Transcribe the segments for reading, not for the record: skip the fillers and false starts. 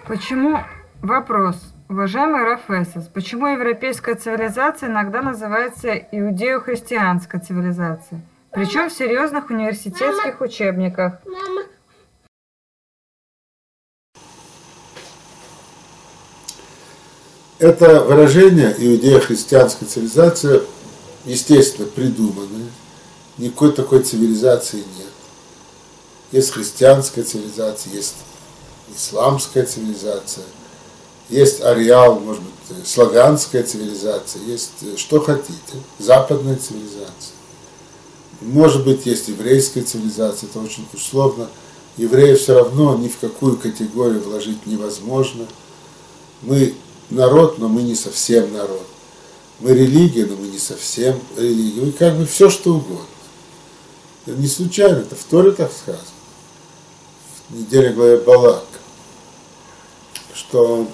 Почему, вопрос, уважаемый Рафесос, почему европейская цивилизация иногда называется иудео-христианской цивилизацией, причем в серьезных университетских учебниках? Это выражение иудео-христианская цивилизация, естественно, придуманное. Никакой такой цивилизации нет. Есть христианская цивилизация, есть исламская цивилизация, есть ареал, может быть, славянская цивилизация, есть что хотите, западная цивилизация. Может быть, есть еврейская цивилизация, это очень условно. Евреев все равно ни в какую категорию вложить невозможно. Мы народ, но мы не совсем народ. Мы религия, но мы не совсем религия. И как бы все, что угодно. Это не случайно, это в Торе так сказано. В неделе главе Балак, что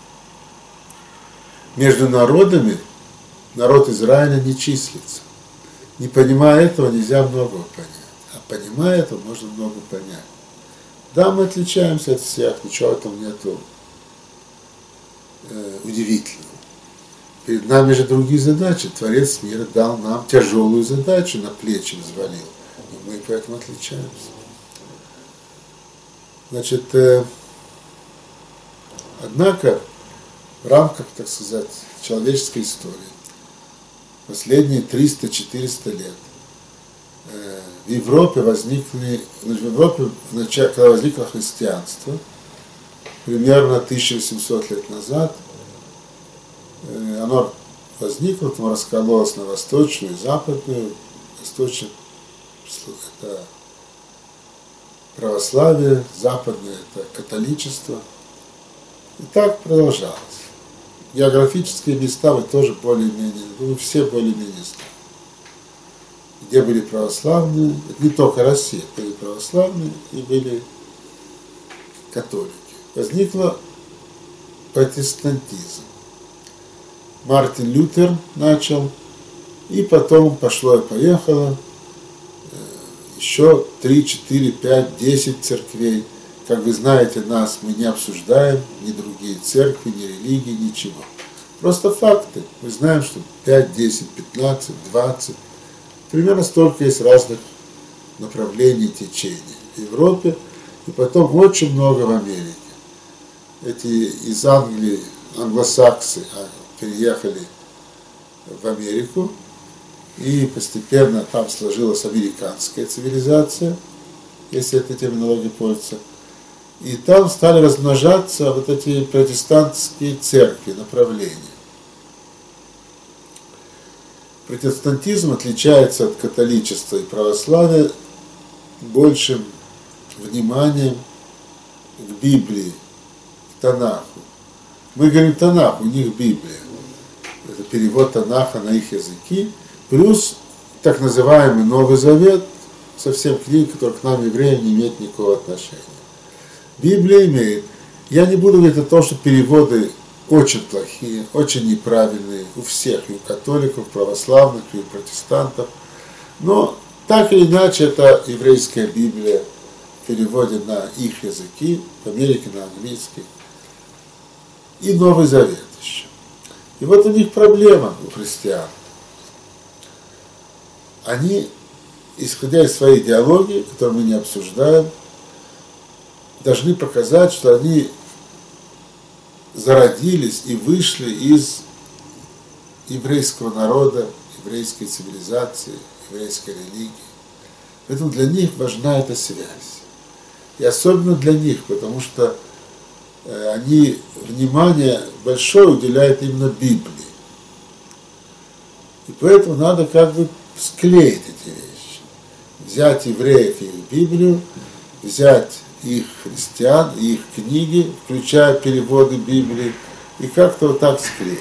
между народами народ Израиля не числится. Не понимая этого, нельзя многого понять. А понимая это, можно много понять. Да, мы отличаемся от всех, ничего в этом нету удивительного. Перед нами же другие задачи. Творец мира дал нам тяжелую задачу, на плечи взвалил. И мы поэтому отличаемся. Значит, однако в рамках, так сказать, человеческой истории последние 300-400 лет в Европе когда возникло христианство, примерно 1800 лет назад, оно возникло, потом раскололось на восточную и западную. Восточная – это православие, западное – это католичество. И так продолжалось. Географические места вы тоже более-менее, вы все более-менее знаете. Где были православные, это не только Россия, были православные и были католики. Возникла протестантизм. Мартин Лютер начал, и потом пошло и поехало, еще 3, 4, 5, 10 церквей. Как вы знаете, нас мы не обсуждаем, ни другие церкви, ни религии, ничего. Просто факты. Мы знаем, что 5, 10, 15, 20, примерно столько есть разных направлений, течений в Европе, и потом очень много в Америке. Эти из Англии, англосаксы, переехали в Америку, и постепенно там сложилась американская цивилизация, если этой терминологией пользоваться. И там стали размножаться вот эти протестантские церкви, направления. Протестантизм отличается от католичества и православия большим вниманием к Библии, к Танаху. Мы говорим Танах, у них Библия. Это перевод Танаха на их языки, плюс так называемый Новый Завет, совсем книга, которая к нам, евреям, не имеет никакого отношения. Библия имеет. Я не буду говорить о том, что переводы очень плохие, очень неправильные у всех, и у католиков, православных, и у протестантов. Но так или иначе, это еврейская Библия в переводе на их языки, в Америке на английский. И Новый Завет еще. И вот у них проблема, у христиан. Они, исходя из своей идеологии, которую мы не обсуждаем, должны показать, что они зародились и вышли из еврейского народа, еврейской цивилизации, еврейской религии. Поэтому для них важна эта связь. И особенно для них, потому что они внимание большое уделяют именно Библии. И поэтому надо как бы склеить эти вещи. Взять евреев и их Библию, взять их христиан, их книги, включая переводы Библии, и как-то вот так склеить.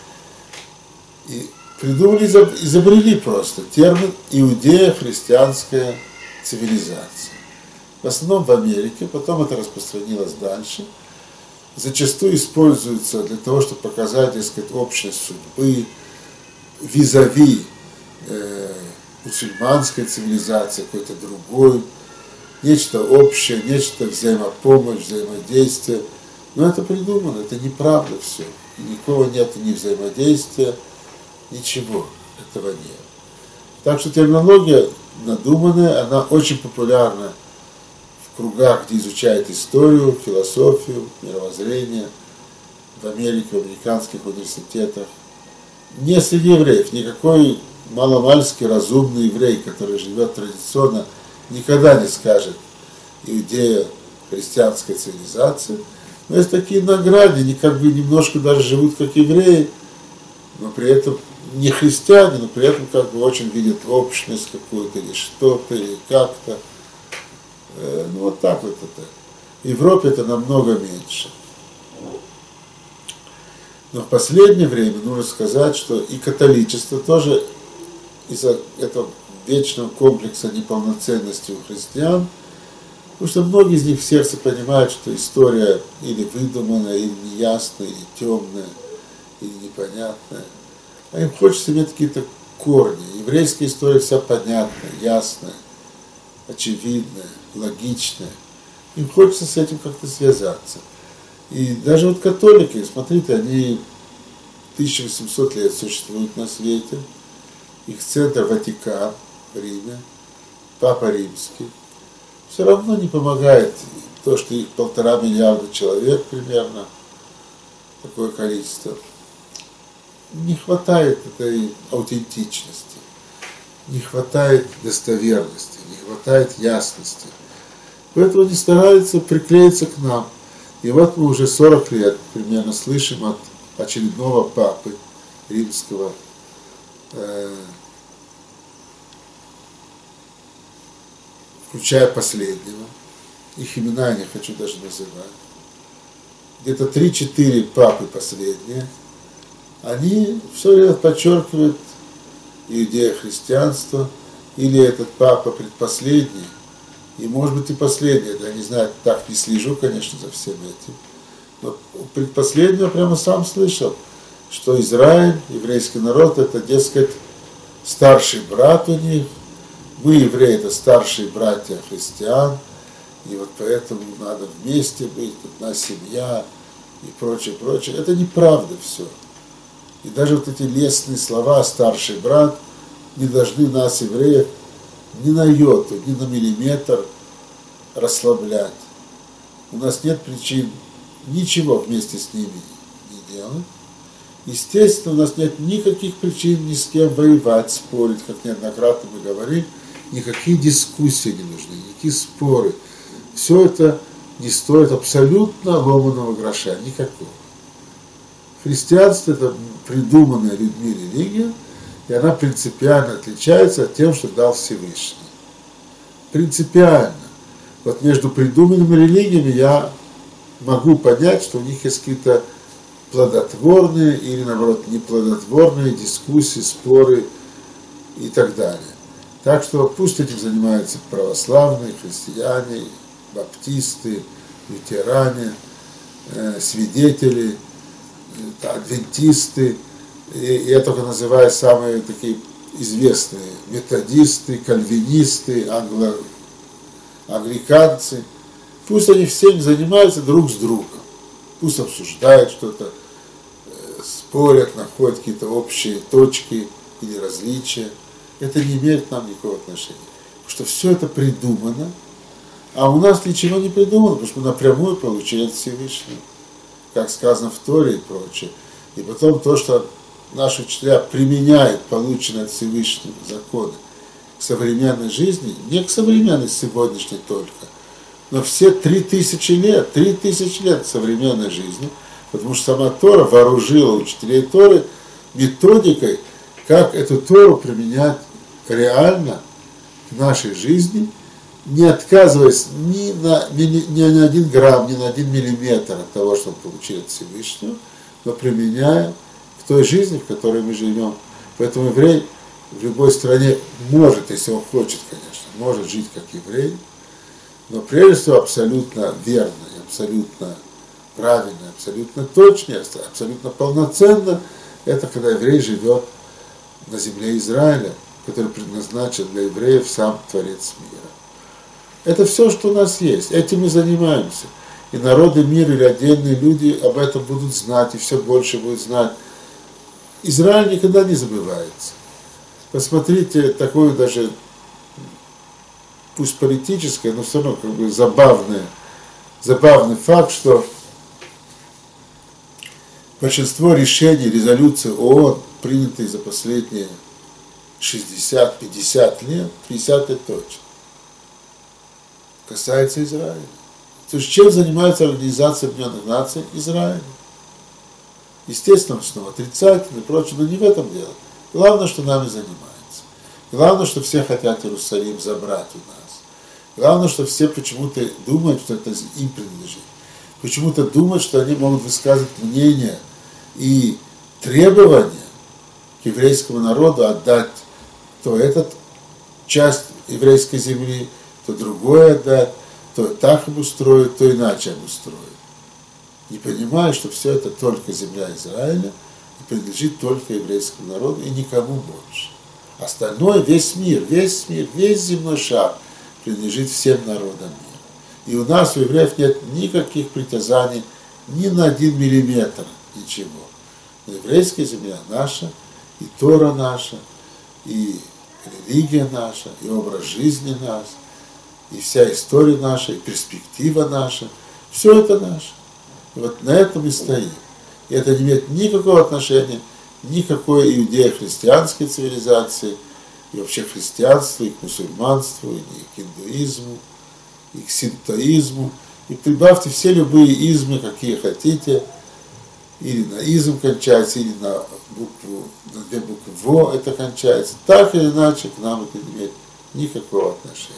И придумали, изобрели просто термин иудео-христианская цивилизация. В основном в Америке, потом это распространилось дальше. Зачастую используется для того, чтобы показать, так сказать, общность судьбы, визави мусульманской цивилизации, какой-то другой, нечто общее, нечто взаимопомощь, взаимодействие. Но это придумано, это неправда все. И никакого нет ни взаимодействия, ничего этого нет. Так что терминология надуманная, она очень популярна в кругах, где изучают историю, философию, мировоззрение, в Америке, в американских университетах. Не среди евреев, никакой маломальски разумный еврей, который живет традиционно, никогда не скажет иудея христианской цивилизации. Но есть такие награды, они как бы немножко даже живут как евреи, но при этом не христиане, но при этом как бы очень видят общность какую-то или что-то, или как-то. Ну вот так вот это. В Европе это намного меньше. Но в последнее время нужно сказать, что и католичество тоже из-за этого вечного комплекса неполноценности у христиан, потому что многие из них в сердце понимают, что история или выдуманная, или неясная, или темная, или непонятная. А им хочется иметь какие-то корни. Еврейская история вся понятная, ясная, очевидная, логичная. Им хочется с этим как-то связаться. И даже вот католики, смотрите, они 1800 лет существуют на свете. Их центр Ватикан в Риме, Папа Римский. Все равно не помогает то, что их 1,5 миллиарда человек примерно, такое количество. Не хватает этой аутентичности, не хватает достоверности, не хватает ясности. Поэтому они стараются приклеиться к нам. И вот мы уже 40 лет примерно слышим от очередного папы римского, включая последнего, их имена я не хочу даже называть, где-то 3-4 папы последние, они все время подчеркивают иудео-христианство, или этот папа предпоследний, и может быть и последний, я не знаю, так не слежу, конечно, за всем этим, но предпоследнего прямо сам слышал, что Израиль, еврейский народ, это, дескать, старший брат у них, мы, евреи, это старшие братья христиан, и вот поэтому надо вместе быть, одна семья и прочее, прочее. Это неправда все. И даже вот эти лестные слова «старший брат» не должны нас, евреев, ни на йоту, ни на миллиметр расслаблять. У нас нет причин ничего вместе с ними не делать. Естественно, у нас нет никаких причин ни с кем воевать, спорить, как неоднократно мы говорим. Никакие дискуссии не нужны, никакие споры. Все это не стоит абсолютно ломаного гроша, никакого. Христианство – это придуманная людьми религия, и она принципиально отличается от тем, что дал Всевышний. Принципиально. Вот между придуманными религиями я могу понять, что у них есть какие-то плодотворные или, наоборот, неплодотворные дискуссии, споры и так далее. Так что пусть этим занимаются православные, христиане, баптисты, лютеране, свидетели, адвентисты, и я только называю самые такие известные, методисты, кальвинисты, англиканцы. Пусть они всем занимаются друг с другом, пусть обсуждают что-то, спорят, находят какие-то общие точки или различия. Это не имеет к нам никакого отношения. Потому что все это придумано, а у нас ничего не придумано, потому что мы напрямую получили от Всевышнего, как сказано в Торе и прочее. И потом то, что наши учителя применяют полученные от Всевышнего законы к современной жизни, не к современной сегодняшней только, но все 3000 лет современной жизни, потому что сама Тора вооружила учителей Торы методикой, как эту Тору применять реально в нашей жизни, не отказываясь ни на 1 грамм, ни на 1 миллиметр от того, что мы получили от Всевышнего, но применяя в той жизни, в которой мы живем. Поэтому еврей в любой стране может, если он хочет, конечно, может жить как еврей, но прежде всего абсолютно верно, абсолютно правильно, абсолютно точно, абсолютно полноценно, это когда еврей живет на земле Израиля, который предназначен для евреев сам Творец мира. Это все, что у нас есть, этим мы занимаемся. и народы мира или отдельные люди об этом будут знать, и все больше будут знать. Израиль никогда не забывается. Посмотрите, такое даже, пусть политическое, но все равно как бы забавный факт, что большинство решений, резолюций ООН, принятые за последние 60-50 лет, 50 лет точно, касается Израиля. То есть чем занимается Организация Объединенных Наций? Израиль. Естественно, он снова отрицательный и прочее, но не в этом дело. Главное, что нами занимается. Главное, что все хотят Иерусалим забрать у нас. Главное, что все почему-то думают, что это им принадлежит. Почему-то думают, что они могут высказывать мнение и требования к еврейскому народу отдать то этот часть еврейской земли, то другое отдать, то так обустроить, то иначе обустроить. Не понимая, что все это только земля Израиля и принадлежит только еврейскому народу и никому больше. Остальное, весь мир, весь земной шар принадлежит всем народам мира. И у нас, у евреев, нет никаких притязаний ни на 1 миллиметр, ничего. Но еврейская земля наша, и Тора наша, и религия наша, и образ жизни наш, и вся история наша, и перспектива наша, все это наше. И вот на этом и стоим. И это не имеет никакого отношения ни к какой иудео-христианской цивилизации, и вообще к христианству, и к мусульманству, и к индуизму, и к синтоизму. И прибавьте все любые измы, какие хотите, или на изм кончается, или на 2 буквы ВО это кончается. Так или иначе к нам это не имеет никакого отношения.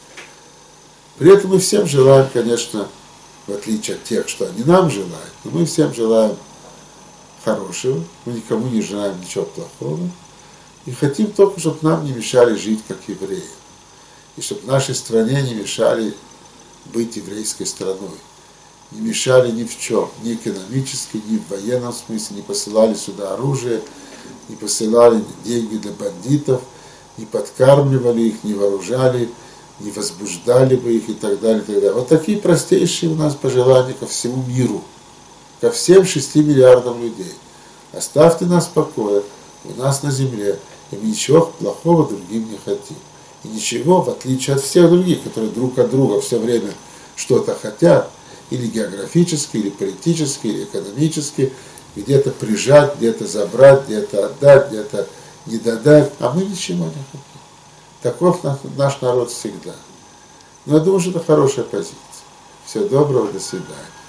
При этом мы всем желаем, конечно, в отличие от тех, что они нам желают, но мы всем желаем хорошего, мы никому не желаем ничего плохого, и хотим только, чтобы нам не мешали жить как евреям, и чтобы нашей стране не мешали быть еврейской страной, не мешали ни в чем, ни экономически, ни в военном смысле, не посылали сюда оружие, не посылали деньги для бандитов, не подкармливали их, не вооружали, не возбуждали бы их и так далее, и так далее. Вот такие простейшие у нас пожелания ко всему миру, ко всем 6 миллиардам людей. Оставьте нас в покое, у нас на земле, и мы ничего плохого другим не хотим. И ничего, в отличие от всех других, которые друг от друга все время что-то хотят, или географически, или политически, или экономически, где-то прижать, где-то забрать, где-то отдать, где-то не додать, а мы ничего не хотим. Таков наш народ всегда. Но я думаю, что это хорошая позиция. Всего доброго, до свидания.